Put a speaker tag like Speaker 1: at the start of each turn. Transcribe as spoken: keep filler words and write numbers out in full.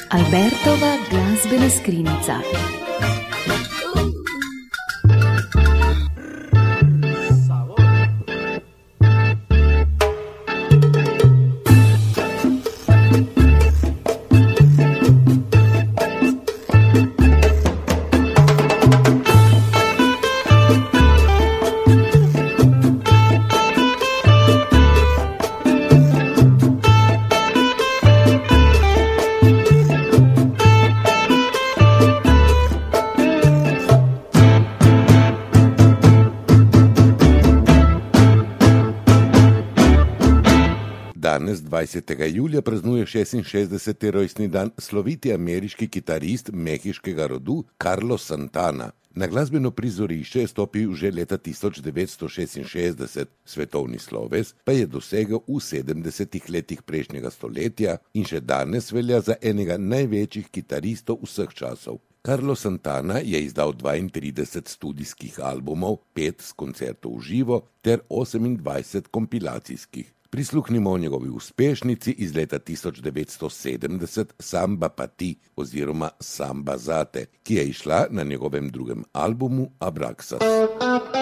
Speaker 1: Albertova glasbena skrinjica.
Speaker 2: Danes, dvajsetega julija, praznuje šestinšestdeseti rojstni dan sloviti ameriški kitarist mehiškega rodu Carlos Santana. Na glasbeno prizorišče je stopil že leta tisoč devetsto šestinšestdeset, svetovni sloves pa je dosegel v sedemdesetih letih prejšnjega stoletja in še danes velja za enega največjih kitaristov vseh časov. Carlos Santana je izdal dvaintrideset studijskih albumov, pet s koncertov v živo ter osemindvajset kompilacijskih. Prisluhnimo njegovi uspešnici iz leta tisoč devetsto sedemdeset Samba pa ti oziroma Samba zate, ki je izšla na njegovem drugem albumu Abraxas.